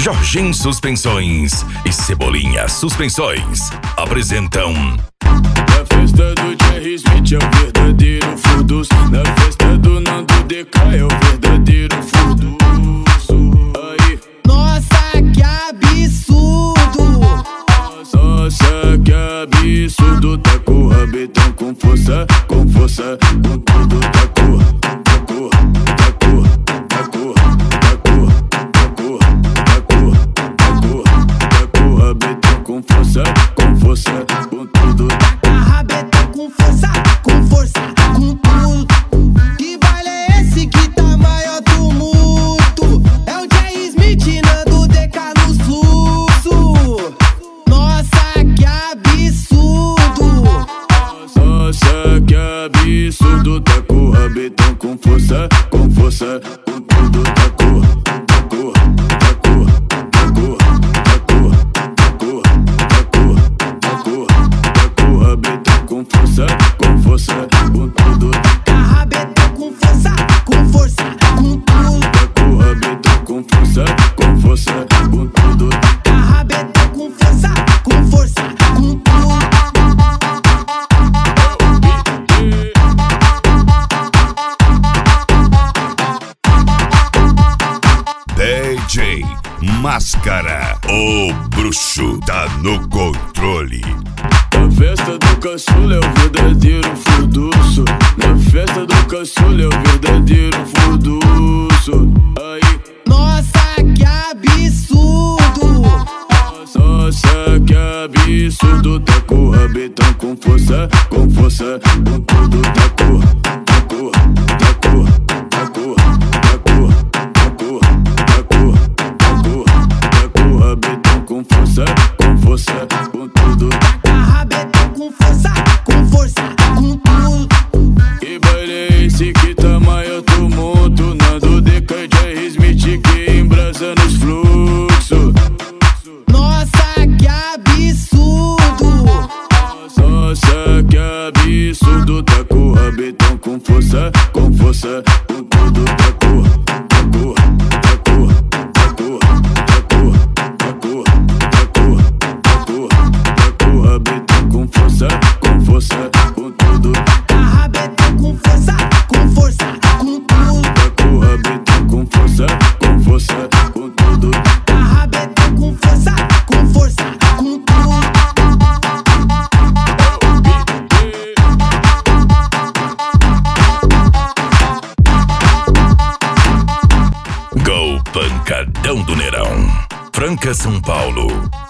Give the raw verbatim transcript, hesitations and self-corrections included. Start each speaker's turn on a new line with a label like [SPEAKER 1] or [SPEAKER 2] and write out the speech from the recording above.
[SPEAKER 1] Jorginho Suspensões e Cebolinha Suspensões apresentam...
[SPEAKER 2] Na festa do Jerry Smith é o verdadeiro furdus. Na festa do Nando D K é o verdadeiro furdus. Aí,
[SPEAKER 3] nossa, que absurdo!
[SPEAKER 2] nossa, que absurdo. Tá com o rabetão com força, com força, com tudo. Tá com, tá com, tá com, tá com, tá com, tá com, tá com, tá com, tá com o rabetão com força, com força, com tudo.
[SPEAKER 3] Rabetão com força, com força, com tudo. Que baile é esse que tá maior tumulto? É o Jerry Smith, Nando D K no fluxo. Nossa, que absurdo!
[SPEAKER 2] Nossa, que absurdo. Tá com o rabetão com força, com força, com tudo. Tá com, tá com, tá com, tá com, tá com, tá com, tá com, tá com, tá com o rabetão com força, com força, com tudo.
[SPEAKER 3] Rabetão com força, com força, com tudo.
[SPEAKER 2] Tá com o rabetão com força, com força, com tudo.
[SPEAKER 3] Rabetão com força, com força, com tudo.
[SPEAKER 1] D J Máscara, o bruxo tá no controle.
[SPEAKER 2] Na festa do caçula é o verdadeiro furduço. Na festa do caçula é o verdadeiro furduço. Aí,
[SPEAKER 3] Nossa, que absurdo!
[SPEAKER 2] nossa, que absurdo. Tá com o rabetão com força, com força, com tudo. Tá com, tá com, tá com, tá com, tá com, tá com, tá com, tá com, tá com o rabetão com força, com força, com tudo.
[SPEAKER 3] Rabetão com força, com força, com tudo.
[SPEAKER 2] Que baile é esse que tá maior tumulto? Nando D K e Jerry Smith que embrasa nos fluxos.
[SPEAKER 3] Nossa, que absurdo!
[SPEAKER 2] Nossa, que absurdo. Tá com o rabetão com força, com força, com tudo. Tá com, tá com, tá com, tá com, tá com, tá com, tá com, tá com, tá com o rabetão com força, com força, com tudo.
[SPEAKER 3] Rabetão com força, com força, com tudo.
[SPEAKER 2] Tá com o rabetão com força, com força, com tudo.
[SPEAKER 3] Rabetão com força, com força, com tudo.
[SPEAKER 1] Gol Pancadão do Neirão, Franca, São Paulo.